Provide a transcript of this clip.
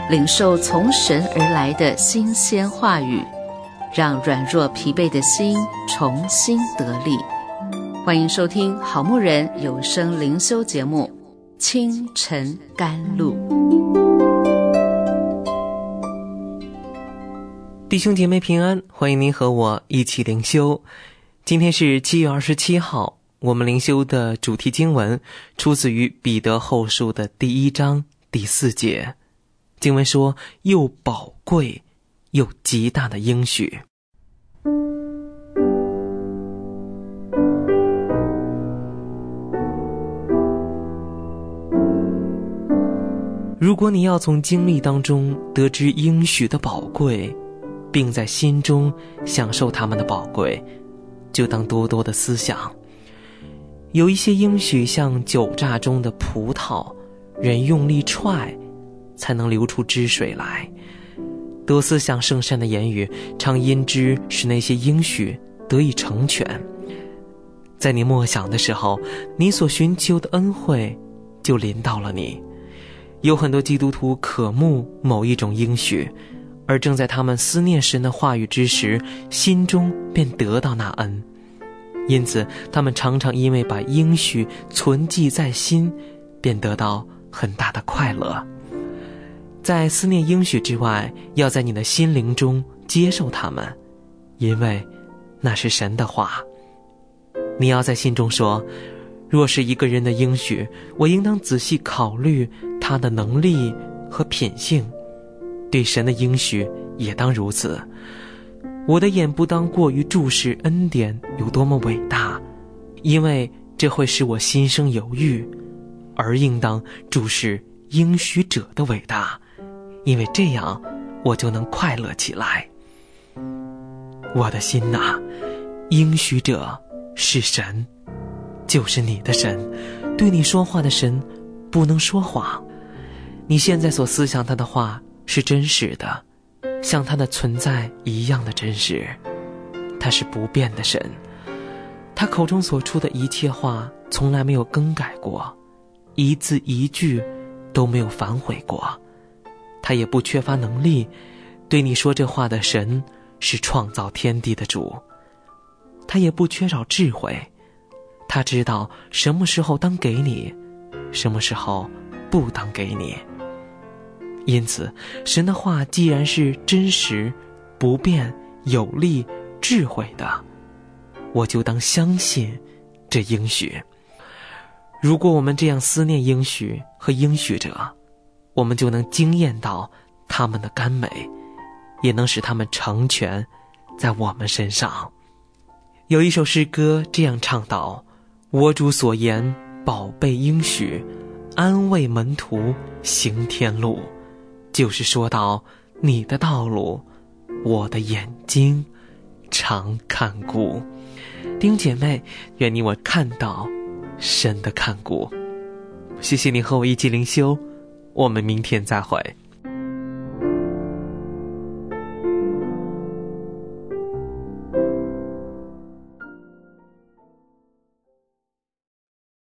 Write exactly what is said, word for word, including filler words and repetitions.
领受从神而来的新鲜话语，让软弱疲惫的心重新得力。欢迎收听好牧人有声灵修节目《清晨甘露》。 弟兄姐妹平安，欢迎您和我一起灵修。今天是七月二十七号，我们灵修的主题经文出自于彼得后书的第一章第四节。经文说，又宝贵又极大的应许。如果你要从经历当中得知应许的宝贵，并在心中享受他们的宝贵，就当多多的思想。有一些应许像酒榨中的葡萄，人用力踹才能流出汁水来。多思想圣善的言语，常因之使那些应许得以成全。在你默想的时候，你所寻求的恩惠就临到了你。有很多基督徒渴慕某一种应许，而正在他们思念神的话语之时，心中便得到那恩。因此他们常常因为把应许存记在心，便得到很大的快乐。在思念应许之外，要在你的心灵中接受他们，因为那是神的话。你要在心中说，若是一个人的应许，我应当仔细考虑他的能力和品性，对神的应许也当如此。我的眼不当过于注视恩典有多么伟大，因为这会使我心生犹豫，而应当注视应许者的伟大，因为这样我就能快乐起来。我的心哪，应许者是神，就是你的神，对你说话的神不能说谎。你现在所思想他的话是真实的，像他的存在一样的真实。他是不变的神，他口中所出的一切话从来没有更改过，一字一句都没有反悔过。他也不缺乏能力，对你说这话的神是创造天地的主。他也不缺少智慧，他知道什么时候当给你，什么时候不当给你。因此神的话既然是真实、不变、有力、智慧的，我就当相信这应许。如果我们这样思念应许和应许者，我们就能经验到他们的甘美，也能使他们成全在我们身上。有一首诗歌这样唱道，我主所言宝贝应许，安慰门徒行天路。就是说到你的道路，我的眼睛常看顾。弟兄姐妹，愿你我看到神的看顾。谢谢你和我一起灵修，我们明天再会。